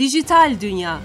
Dijital Dünya.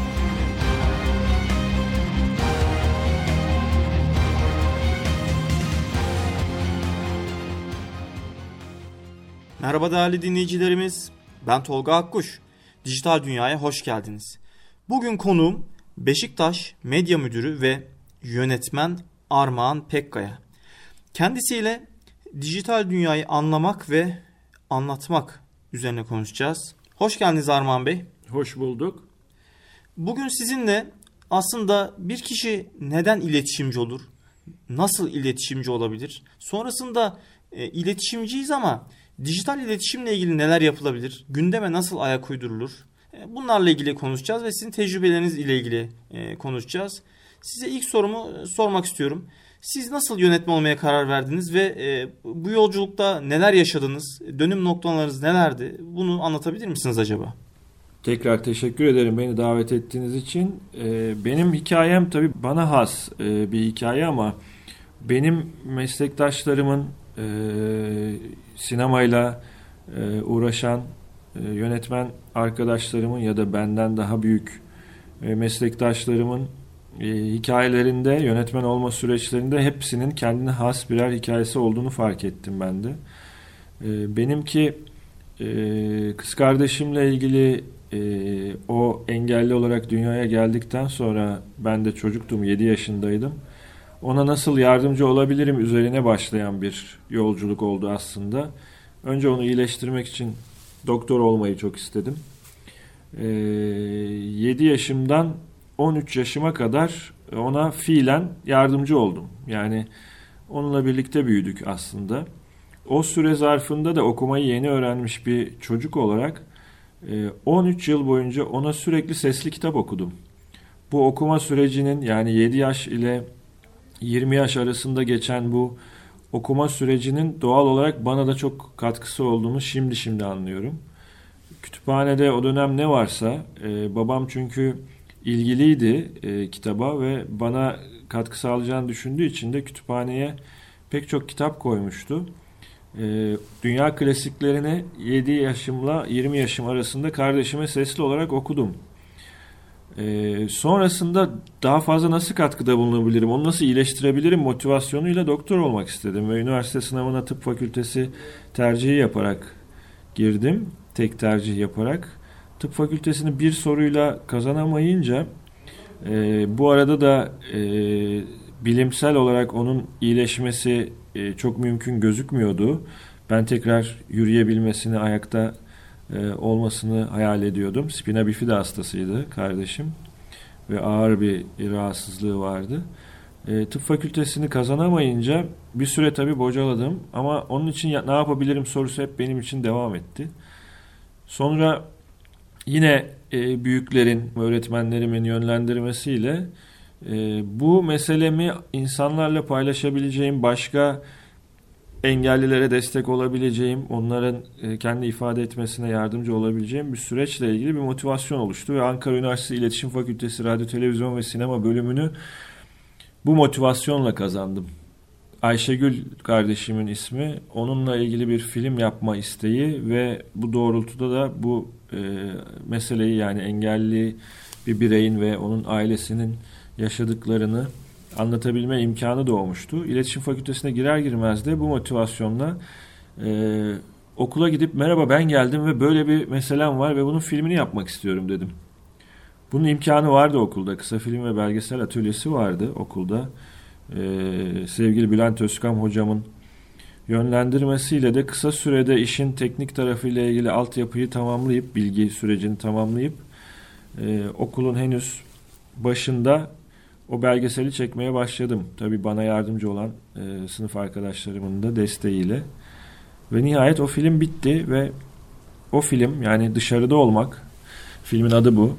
Merhaba değerli dinleyicilerimiz, ben Tolga Akkuş. Dijital Dünya'ya hoş geldiniz. Bugün konuğum Beşiktaş Medya Müdürü ve yönetmen Armağan Pekkaya. Kendisiyle dijital dünyayı anlamak ve anlatmak üzerine konuşacağız. Hoş geldiniz Armağan Bey. Hoş bulduk. Bugün sizinle aslında bir kişi neden iletişimci olur, nasıl iletişimci olabilir, sonrasında iletişimciyiz ama dijital iletişimle ilgili neler yapılabilir, gündeme nasıl ayak uydurulur, bunlarla ilgili konuşacağız ve sizin tecrübeleriniz ile ilgili konuşacağız. Size ilk sorumu sormak istiyorum. Siz nasıl yönetmen olmaya karar verdiniz ve bu yolculukta neler yaşadınız, dönüm noktalarınız nelerdi? Bunu anlatabilir misiniz acaba? Tekrar teşekkür ederim beni davet ettiğiniz için. Benim hikayem tabii bana has bir hikaye ama benim meslektaşlarımın sinemayla uğraşan yönetmen arkadaşlarımın ya da benden daha büyük meslektaşlarımın hikayelerinde, yönetmen olma süreçlerinde hepsinin kendine has birer hikayesi olduğunu fark ettim ben de. Benimki kız kardeşimle ilgili o engelli olarak dünyaya geldikten sonra ben de çocuktum, 7 yaşındaydım. Ona nasıl yardımcı olabilirim üzerine başlayan bir yolculuk oldu aslında. Önce onu iyileştirmek için doktor olmayı çok istedim. 7 yaşımdan 13 yaşıma kadar ona fiilen yardımcı oldum. Yani onunla birlikte büyüdük aslında. O süre zarfında da okumayı yeni öğrenmiş bir çocuk olarak 13 yıl boyunca ona sürekli sesli kitap okudum. Bu okuma sürecinin, yani 7 yaş ile 20 yaş arasında geçen bu okuma sürecinin doğal olarak bana da çok katkısı olduğunu şimdi anlıyorum. Kütüphanede o dönem ne varsa babam çünkü ilgiliydi kitaba ve bana katkı sağlayacağını düşündüğü için de kütüphaneye pek çok kitap koymuştu. Dünya klasiklerini 7 yaşımla 20 yaşım arasında kardeşime sesli olarak okudum. Sonrasında daha fazla nasıl katkıda bulunabilirim, onu nasıl iyileştirebilirim motivasyonuyla doktor olmak istedim ve üniversite sınavına tıp fakültesi tercihi yaparak girdim, tek tercih yaparak. Tıp fakültesini bir soruyla kazanamayınca bu arada da bilimsel olarak onun iyileşmesi çok mümkün gözükmüyordu. Ben tekrar yürüyebilmesini, ayakta olmasını hayal ediyordum. Spina bifida hastasıydı kardeşim ve ağır bir rahatsızlığı vardı. Tıp fakültesini kazanamayınca bir süre tabii bocaladım ama onun için ne yapabilirim sorusu hep benim için devam etti. Sonra yine büyüklerin, öğretmenlerimin yönlendirmesiyle bu meselemi insanlarla paylaşabileceğim, başka engellilere destek olabileceğim, onların kendi ifade etmesine yardımcı olabileceğim bir süreçle ilgili bir motivasyon oluştu ve Ankara Üniversitesi İletişim Fakültesi Radyo, Televizyon ve Sinema bölümünü bu motivasyonla kazandım. Ayşegül kardeşimin ismi, onunla ilgili bir film yapma isteği ve bu doğrultuda da bu meseleyi, yani engelli bir bireyin ve onun ailesinin yaşadıklarını anlatabilme imkanı doğmuştu. İletişim Fakültesine girer girmez de bu motivasyonla okula gidip merhaba ben geldim ve böyle bir meselem var ve bunun filmini yapmak istiyorum dedim. Bunun imkanı vardı okulda. Kısa film ve belgesel atölyesi vardı okulda. Sevgili Bülent Özkan hocamın yönlendirmesiyle de kısa sürede işin teknik tarafıyla ilgili altyapıyı tamamlayıp, bilgi sürecini tamamlayıp okulun henüz başında o belgeseli çekmeye başladım. Tabii bana yardımcı olan sınıf arkadaşlarımın da desteğiyle. Ve nihayet o film bitti ve o film, yani Dışarıda Olmak, filmin adı bu.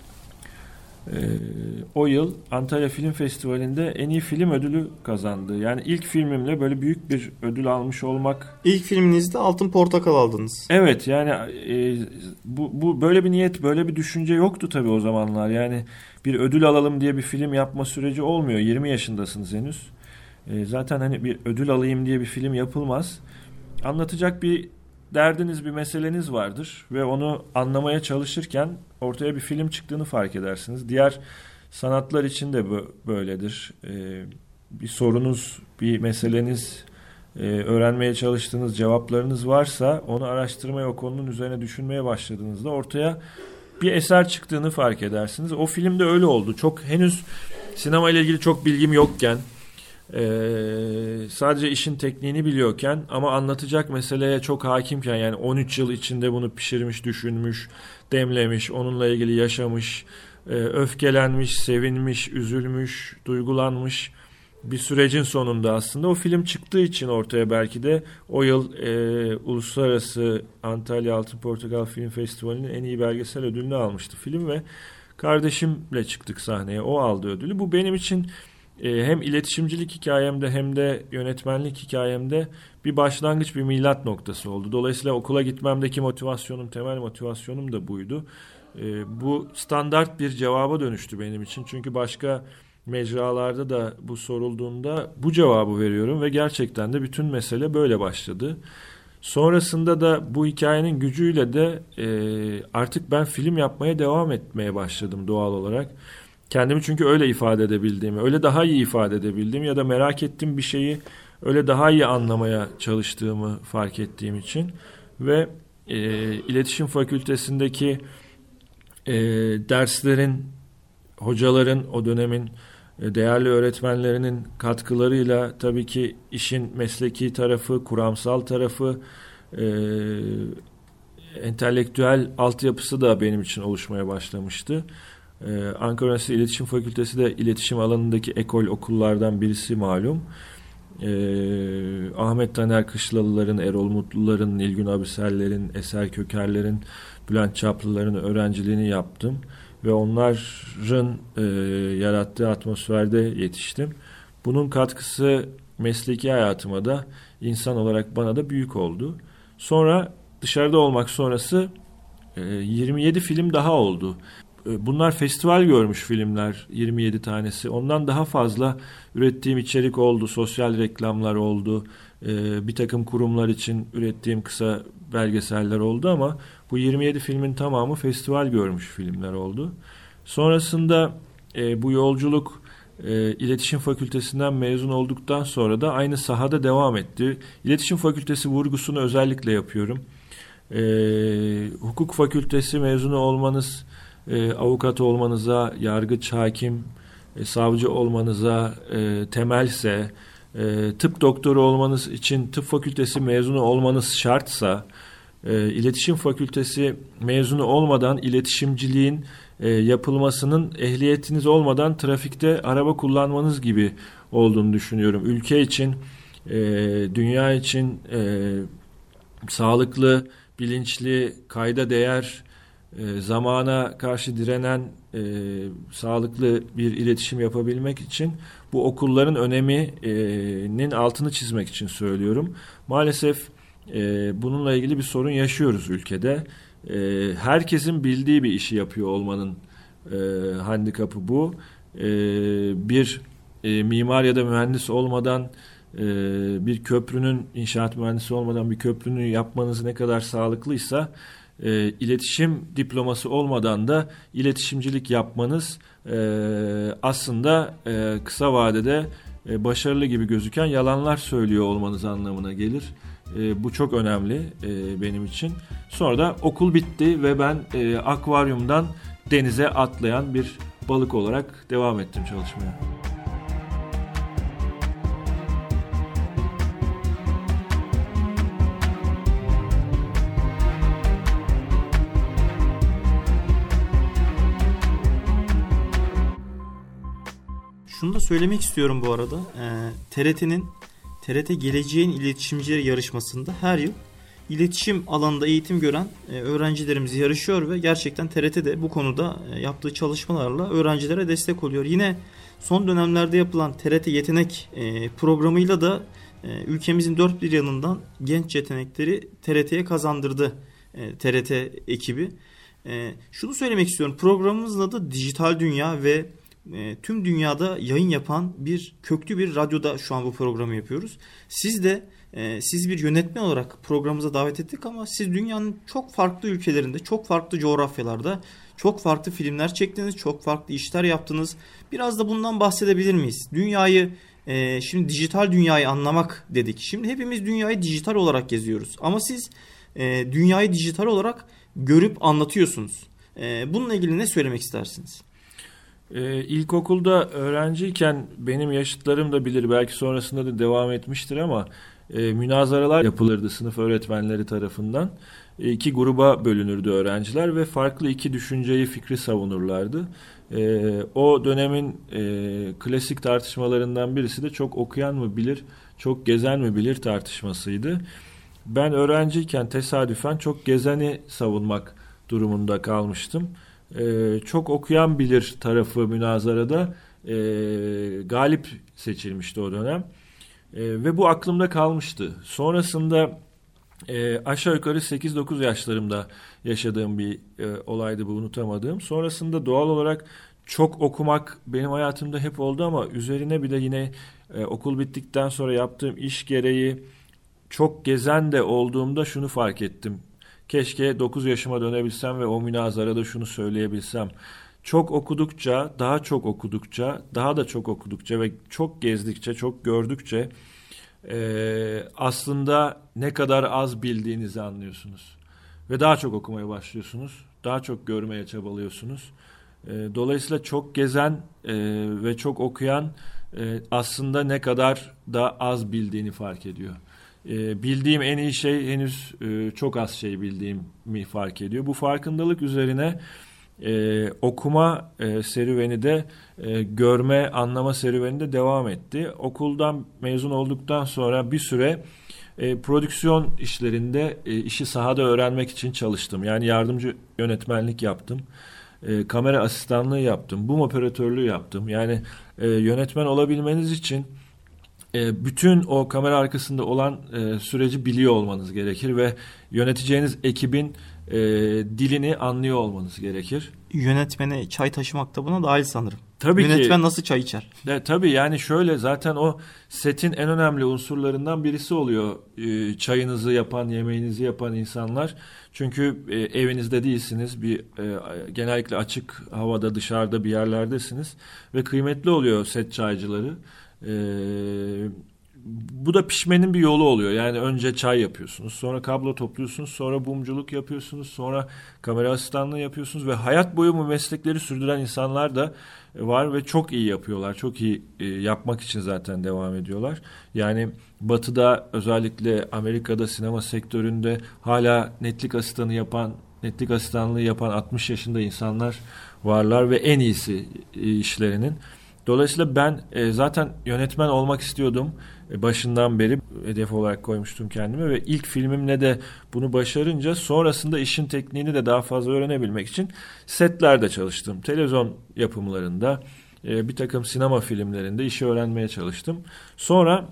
O yıl Antalya Film Festivali'nde en iyi film ödülü kazandı. Yani ilk filmimle böyle büyük bir ödül almış olmak. İlk filminizde Altın Portakal aldınız. Evet, yani bu böyle bir niyet, böyle bir düşünce yoktu tabii o zamanlar. Yani bir ödül alalım diye bir film yapma süreci olmuyor. 20 yaşındasınız henüz. Zaten hani bir ödül alayım diye bir film yapılmaz. Anlatacak bir derdiniz, bir meseleniz vardır ve onu anlamaya çalışırken ortaya bir film çıktığını fark edersiniz. Diğer sanatlar için de böyledir. Bir sorunuz, bir meseleniz, öğrenmeye çalıştığınız cevaplarınız varsa onu araştırmaya, o konunun üzerine düşünmeye başladığınızda ortaya bir eser çıktığını fark edersiniz. O filmde öyle oldu. Çok henüz sinema ile ilgili çok bilgim yokken, sadece işin tekniğini biliyorken ama anlatacak meseleye çok hakimken, yani 13 yıl içinde bunu pişirmiş, düşünmüş, demlemiş, onunla ilgili yaşamış, öfkelenmiş, sevinmiş, üzülmüş, duygulanmış bir sürecin sonunda aslında o film çıktığı için ortaya belki de o yıl Uluslararası Antalya Altın Portakal Film Festivali'nin en iyi belgesel ödülünü almıştı film ve kardeşimle çıktık sahneye. O aldı ödülü. Bu benim için hem iletişimcilik hikayemde hem de yönetmenlik hikayemde bir başlangıç, bir milat noktası oldu. Dolayısıyla okula gitmemdeki motivasyonum, temel motivasyonum da buydu. Bu standart bir cevaba dönüştü benim için. Çünkü başka mecralarda da bu sorulduğunda bu cevabı veriyorum ve gerçekten de bütün mesele böyle başladı. Sonrasında da bu hikayenin gücüyle de artık ben film yapmaya devam etmeye başladım doğal olarak. Kendimi çünkü öyle ifade edebildiğimi, öyle daha iyi ifade edebildiğimi ya da merak ettiğim bir şeyi öyle daha iyi anlamaya çalıştığımı fark ettiğim için ve iletişim fakültesindeki derslerin, hocaların, o dönemin değerli öğretmenlerinin katkılarıyla tabii ki işin mesleki tarafı, kuramsal tarafı, entelektüel altyapısı da benim için oluşmaya başlamıştı. Ankara Üniversitesi İletişim Fakültesi de iletişim alanındaki ekol okullardan birisi malum. Ahmet Taner Kışlalıların, Erol Mutluların, Nilgün Abisellerin, Eser Kökerlerin, Bülent Çaplıların öğrenciliğini yaptım. Ve onların yarattığı atmosferde yetiştim. Bunun katkısı mesleki hayatıma da, insan olarak bana da büyük oldu. Sonra dışarıda olmak sonrası 27 film daha oldu. Bunlar festival görmüş filmler, 27 tanesi. Ondan daha fazla ürettiğim içerik oldu, sosyal reklamlar oldu. Bir takım kurumlar için ürettiğim kısa belgeseller oldu ama bu 27 filmin tamamı festival görmüş filmler oldu. Sonrasında bu yolculuk İletişim Fakültesinden mezun olduktan sonra da aynı sahada devam etti. İletişim Fakültesi vurgusunu özellikle yapıyorum. Hukuk Fakültesi mezunu olmanız, avukat olmanıza, yargıç, hakim, savcı olmanıza temelse, tıp doktoru olmanız için tıp fakültesi mezunu olmanız şartsa, iletişim fakültesi mezunu olmadan iletişimciliğin yapılmasının, ehliyetiniz olmadan trafikte araba kullanmanız gibi olduğunu düşünüyorum. Ülke için, dünya için sağlıklı, bilinçli, kayda değer, zamana karşı direnen sağlıklı bir iletişim yapabilmek için bu okulların öneminin altını çizmek için söylüyorum. Maalesef bununla ilgili bir sorun yaşıyoruz ülkede. Herkesin bildiği bir işi yapıyor olmanın handikapı bu. Bir mimar ya da mühendis olmadan, bir köprünün, inşaat mühendisi olmadan bir köprünün yapmanız ne kadar sağlıklıysa, iletişim diploması olmadan da iletişimcilik yapmanız aslında kısa vadede başarılı gibi gözüken yalanlar söylüyor olmanız anlamına gelir. Bu çok önemli benim için. Sonra da okul bitti ve ben akvaryumdan denize atlayan bir balık olarak devam ettim çalışmaya. Şunu da söylemek istiyorum bu arada. TRT Geleceğin İletişimcileri yarışmasında her yıl iletişim alanında eğitim gören öğrencilerimiz yarışıyor ve gerçekten TRT de bu konuda yaptığı çalışmalarla öğrencilere destek oluyor. Yine son dönemlerde yapılan TRT Yetenek programıyla da ülkemizin dört bir yanından genç yetenekleri TRT'ye kazandırdı TRT ekibi. Şunu söylemek istiyorum. Programımızın adı Dijital Dünya ve tüm dünyada yayın yapan köklü bir radyoda şu an bu programı yapıyoruz. Siz bir yönetmen olarak programımıza davet ettik ama siz dünyanın çok farklı ülkelerinde, çok farklı coğrafyalarda çok farklı filmler çektiniz, çok farklı işler yaptınız. Biraz da bundan bahsedebilir miyiz? Şimdi dijital dünyayı anlamak dedik. Şimdi hepimiz dünyayı dijital olarak geziyoruz. Ama siz dünyayı dijital olarak görüp anlatıyorsunuz. Bununla ilgili ne söylemek istersiniz? İlkokulda öğrenciyken benim yaşıtlarım da bilir, belki sonrasında da devam etmiştir ama münazaralar yapılırdı sınıf öğretmenleri tarafından. İki gruba bölünürdü öğrenciler ve farklı iki düşünceyi, fikri savunurlardı. O dönemin klasik tartışmalarından birisi de çok okuyan mı bilir, çok gezen mi bilir tartışmasıydı. Ben öğrenciyken tesadüfen çok gezeni savunmak durumunda kalmıştım. Çok okuyan bilir tarafı münazarada galip seçilmişti o dönem. Ve bu aklımda kalmıştı. Sonrasında aşağı yukarı 8-9 yaşlarımda yaşadığım bir olaydı bu, unutamadığım. Sonrasında doğal olarak çok okumak benim hayatımda hep oldu ama üzerine bir de yine okul bittikten sonra yaptığım iş gereği çok gezen de olduğumda şunu fark ettim. Keşke 9 yaşıma dönebilsem ve o münazarada şunu söyleyebilsem. Çok okudukça, daha çok okudukça, daha da çok okudukça ve çok gezdikçe, çok gördükçe aslında ne kadar az bildiğinizi anlıyorsunuz. Ve daha çok okumaya başlıyorsunuz. Daha çok görmeye çabalıyorsunuz. Dolayısıyla çok gezen ve çok okuyan aslında ne kadar da az bildiğini fark ediyor. Bildiğim en iyi şey henüz çok az şey bildiğimi fark ediyor. Bu farkındalık üzerine okuma serüveni de görme, anlama serüveni de devam etti. Okuldan mezun olduktan sonra bir süre prodüksiyon işlerinde işi sahada öğrenmek için çalıştım. Yani yardımcı yönetmenlik yaptım. Kamera asistanlığı yaptım. Boom operatörlüğü yaptım. Yani yönetmen olabilmeniz için bütün o kamera arkasında olan süreci biliyor olmanız gerekir ve yöneteceğiniz ekibin dilini anlıyor olmanız gerekir. Yönetmene çay taşımak da buna dahil sanırım. Tabii Yönetmen nasıl çay içer? Tabii yani şöyle, zaten o setin en önemli unsurlarından birisi oluyor. Çayınızı yapan, yemeğinizi yapan insanlar. Çünkü evinizde değilsiniz. Genellikle açık havada, dışarıda bir yerlerdesiniz. Ve kıymetli oluyor set çaycıları. Bu da pişmenin bir yolu oluyor. Yani önce çay yapıyorsunuz, sonra kablo topluyorsunuz, sonra bumculuk yapıyorsunuz, sonra kamera asistanlığı yapıyorsunuz ve hayat boyu bu meslekleri sürdüren insanlar da var ve çok iyi yapıyorlar. Çok iyi yapmak için zaten devam ediyorlar. Yani Batı'da, özellikle Amerika'da sinema sektöründe hala netlik asistanlığı yapan 60 yaşında insanlar varlar ve en iyisi işlerinin. Dolayısıyla ben zaten yönetmen olmak istiyordum. Başından beri hedef olarak koymuştum kendime ve ilk filmimle de bunu başarınca sonrasında işin tekniğini de daha fazla öğrenebilmek için setlerde çalıştım. Televizyon yapımlarında, bir takım sinema filmlerinde işi öğrenmeye çalıştım. Sonra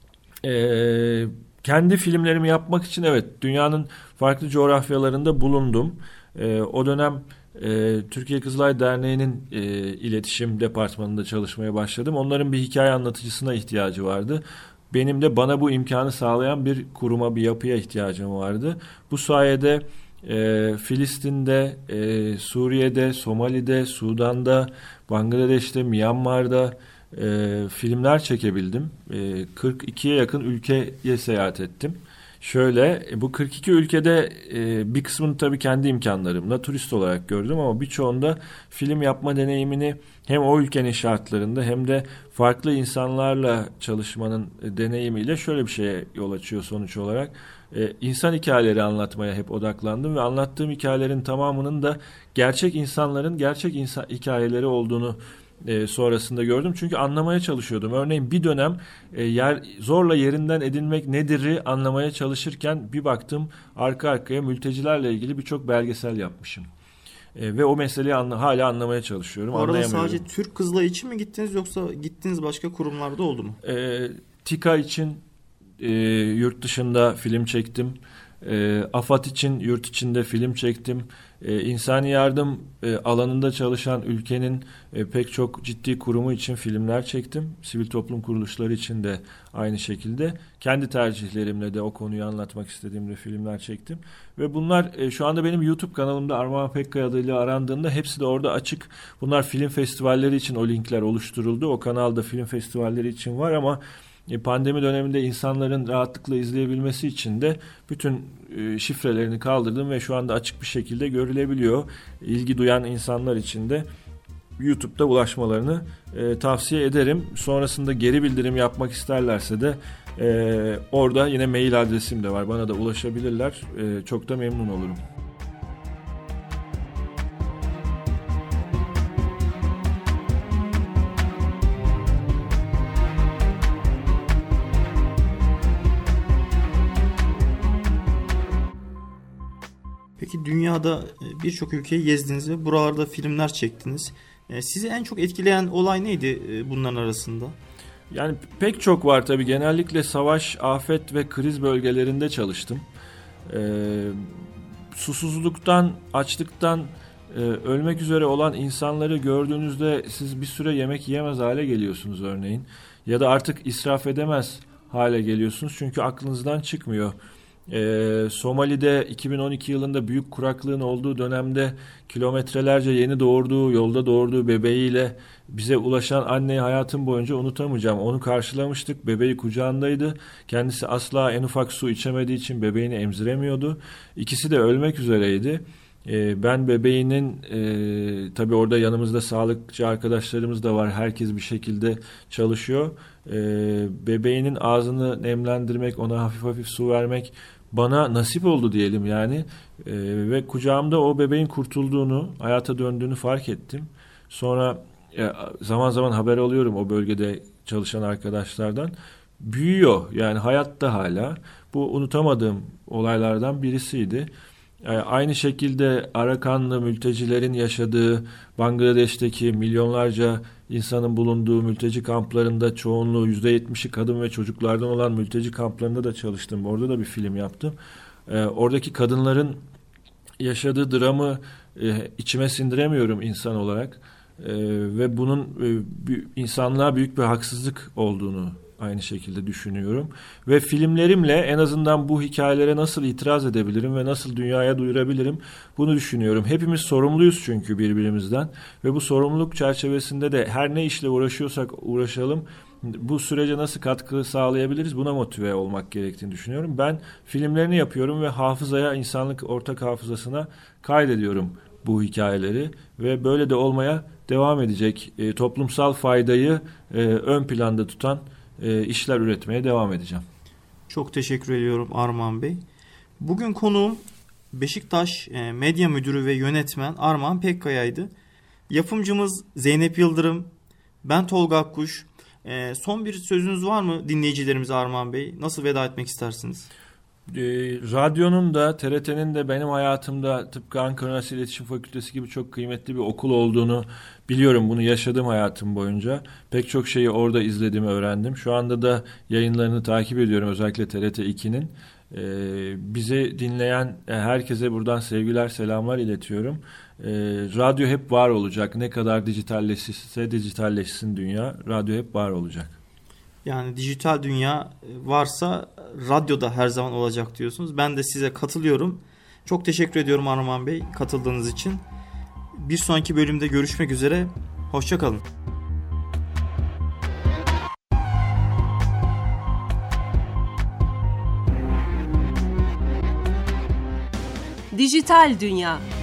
kendi filmlerimi yapmak için dünyanın farklı coğrafyalarında bulundum. O dönem Türkiye Kızılay Derneği'nin iletişim departmanında çalışmaya başladım. Onların bir hikaye anlatıcısına ihtiyacı vardı. Benim de bana bu imkanı sağlayan bir kuruma, bir yapıya ihtiyacım vardı. Bu sayede Filistin'de, Suriye'de, Somali'de, Sudan'da, Bangladeş'te, Myanmar'da filmler çekebildim. 42'ye yakın ülkeye seyahat ettim. Şöyle, bu 42 ülkede bir kısmını tabii kendi imkanlarımla turist olarak gördüm ama birçoğunda film yapma deneyimini hem o ülkenin şartlarında hem de farklı insanlarla çalışmanın deneyimiyle şöyle bir şeye yol açıyor sonuç olarak. İnsan hikayeleri anlatmaya hep odaklandım ve anlattığım hikayelerin tamamının da gerçek insanların gerçek hikayeleri olduğunu sonrasında gördüm. Çünkü anlamaya çalışıyordum. Örneğin bir dönem zorla yerinden edilmek nedir'i anlamaya çalışırken bir baktım arka arkaya mültecilerle ilgili birçok belgesel yapmışım. Ve o meseleyi hala anlamaya çalışıyorum. Bu arada sadece Türk Kızılayı için mi gittiniz yoksa gittiğiniz başka kurumlarda oldu mu? TİKA için yurt dışında film çektim. AFAD için yurt içinde film çektim. insani yardım alanında çalışan ülkenin pek çok ciddi kurumu için filmler çektim. Sivil toplum kuruluşları için de aynı şekilde. Kendi tercihlerimle de o konuyu anlatmak istediğimde filmler çektim. Ve bunlar şu anda benim YouTube kanalımda Armağan Pekkaya adıyla arandığında hepsi de orada açık. Bunlar film festivalleri için o linkler oluşturuldu. O kanalda film festivalleri için var ama pandemi döneminde insanların rahatlıkla izleyebilmesi için de bütün şifrelerini kaldırdım ve şu anda açık bir şekilde görülebiliyor. İlgi duyan insanlar için de YouTube'da ulaşmalarını tavsiye ederim. Sonrasında geri bildirim yapmak isterlerse de orada yine mail adresim de var. Bana da ulaşabilirler. Çok da memnun olurum. Peki dünyada birçok ülkeyi gezdiniz ve buralarda filmler çektiniz. Sizi en çok etkileyen olay neydi bunların arasında? Yani pek çok var tabii. Genellikle savaş, afet ve kriz bölgelerinde çalıştım. Susuzluktan, açlıktan ölmek üzere olan insanları gördüğünüzde siz bir süre yemek yiyemez hale geliyorsunuz örneğin. Ya da artık israf edemez hale geliyorsunuz çünkü aklınızdan çıkmıyor. Somali'de 2012 yılında büyük kuraklığın olduğu dönemde kilometrelerce yolda doğurduğu bebeğiyle bize ulaşan anneyi hayatım boyunca unutamayacağım. Onu karşılamıştık. Bebeği kucağındaydı. Kendisi asla en ufak su içemediği için bebeğini emziremiyordu. İkisi de ölmek üzereydi. Ben bebeğinin tabii orada yanımızda sağlıkçı arkadaşlarımız da var. Herkes bir şekilde çalışıyor. Bebeğinin ağzını nemlendirmek, ona hafif hafif su vermek bana nasip oldu diyelim yani. Ve kucağımda o bebeğin kurtulduğunu, hayata döndüğünü fark ettim. Sonra zaman zaman haber alıyorum o bölgede çalışan arkadaşlardan. Büyüyor yani hayatta hala. Bu unutamadığım olaylardan birisiydi. Aynı şekilde Arakanlı mültecilerin yaşadığı Bangladeş'teki milyonlarca insanın bulunduğu mülteci kamplarında çoğunluğu %70'i kadın ve çocuklardan olan mülteci kamplarında da çalıştım. Orada da bir film yaptım. Oradaki kadınların yaşadığı dramı içime sindiremiyorum insan olarak. Ve bunun insanlığa büyük bir haksızlık olduğunu aynı şekilde düşünüyorum. Ve filmlerimle en azından bu hikayelere nasıl itiraz edebilirim ve nasıl dünyaya duyurabilirim bunu düşünüyorum. Hepimiz sorumluyuz çünkü birbirimizden ve bu sorumluluk çerçevesinde de her ne işle uğraşıyorsak uğraşalım bu sürece nasıl katkı sağlayabiliriz buna motive olmak gerektiğini düşünüyorum. Ben filmlerini yapıyorum ve hafızaya, insanlık ortak hafızasına kaydediyorum bu hikayeleri ve böyle de olmaya devam edecek. Toplumsal faydayı ön planda tutan işler üretmeye devam edeceğim. Çok teşekkür ediyorum Armağan Bey. Bugün konuğum Beşiktaş Medya Müdürü ve Yönetmen Armağan Pekkaya'ydı. Yapımcımız Zeynep Yıldırım, ben Tolga Akkuş. Son bir sözünüz var mı dinleyicilerimize Armağan Bey? Nasıl veda etmek istersiniz? Radyonun da TRT'nin de benim hayatımda tıpkı Ankara Üniversitesi İletişim Fakültesi gibi çok kıymetli bir okul olduğunu biliyorum. Bunu yaşadım hayatım boyunca. Pek çok şeyi orada izledim, öğrendim. Şu anda da yayınlarını takip ediyorum özellikle TRT 2'nin. Bizi dinleyen herkese buradan sevgiler, selamlar iletiyorum. Radyo hep var olacak. Ne kadar dijitalleşirse dijitalleşsin dünya. Radyo hep var olacak. Yani dijital dünya varsa radyoda her zaman olacak diyorsunuz. Ben de size katılıyorum. Çok teşekkür ediyorum Armağan Bey katıldığınız için. Bir sonraki bölümde görüşmek üzere. Hoşça kalın. Dijital Dünya